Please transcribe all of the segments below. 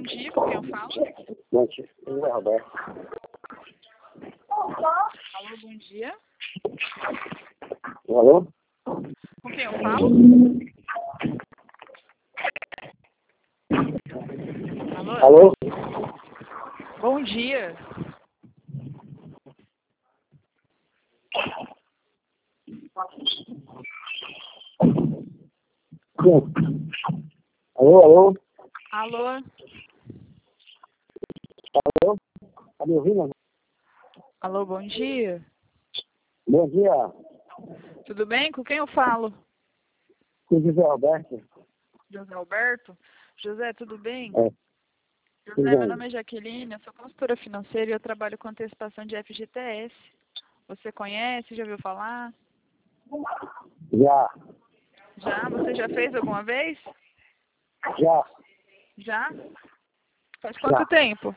bom dia, com quem eu falo? Bom dia, é Roberto. Alô, bom dia. Alô? Com quem eu falo? Alô? Alô? Bom dia. Sim. Alô, alô? Alô? Alô? Tá me ouvindo? Alô, bom dia. Bom dia, Tudo bem? Com quem eu falo? com o José Roberto. José Alberto? José, tudo bem? É, José, tudo meu bem. nome é Jaqueline, eu sou consultora financeira e eu trabalho com antecipação de FGTS. Você conhece? Já ouviu falar? Já, Já? Você já fez alguma vez? já, Já? Faz quanto tempo?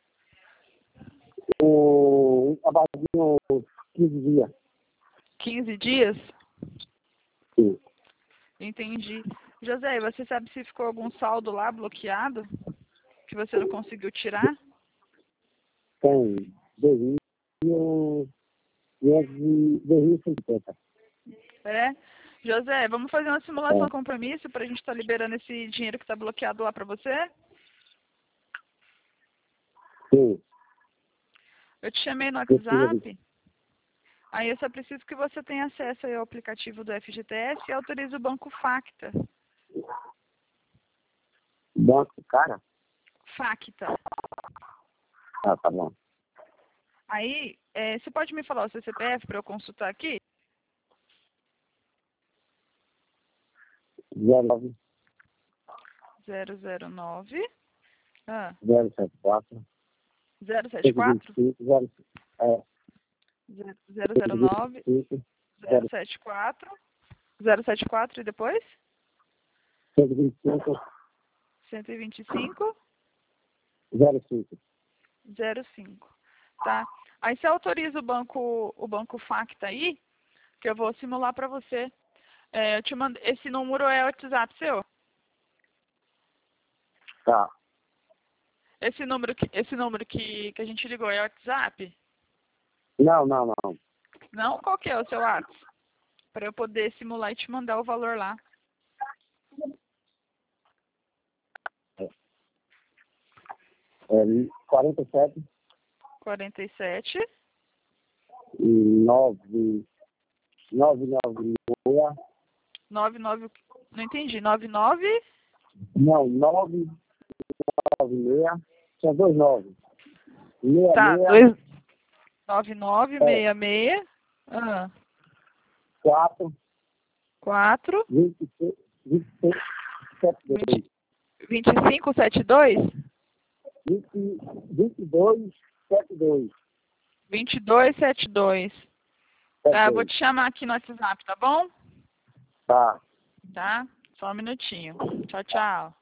o trabalhinho 15 dias. 15 dias? Sim. Entendi. José, você sabe se ficou algum saldo lá bloqueado? Que você não conseguiu tirar? Tem 2.150. É? José, vamos fazer uma simulação de compromisso para a gente estar liberando esse dinheiro que está bloqueado lá para você? Sim. Eu te chamei no Precisa WhatsApp. Aí eu só preciso que você tenha acesso aí ao aplicativo do FGTS e autorize o Banco Facta. Banco, cara? Facta. Ah, tá bom. Aí, você pode me falar o seu CPF para eu consultar aqui? 09 009 ah, 074 074 125 0, 009 125 074 074 e depois? 125 125 05. 05. Tá? Aí você autoriza o banco Facta aí, que eu vou simular para você. Eu te mando, esse número é o WhatsApp seu? Tá. Esse número que a gente ligou é o WhatsApp? Não, não, não. Não? Qual que é o seu WhatsApp? Para eu poder simular e te mandar o valor lá. É 47 47 e 9 996. 99. Não entendi. 99. Não, 996. São dois 9. Tá, 66 9966. Ah, 4 4 26 26 72. 2572. 22 72. 2272. Tá, eu vou 72. te chamar aqui no WhatsApp, tá bom? Tá. Tá? Só um minutinho. Tchau, tchau.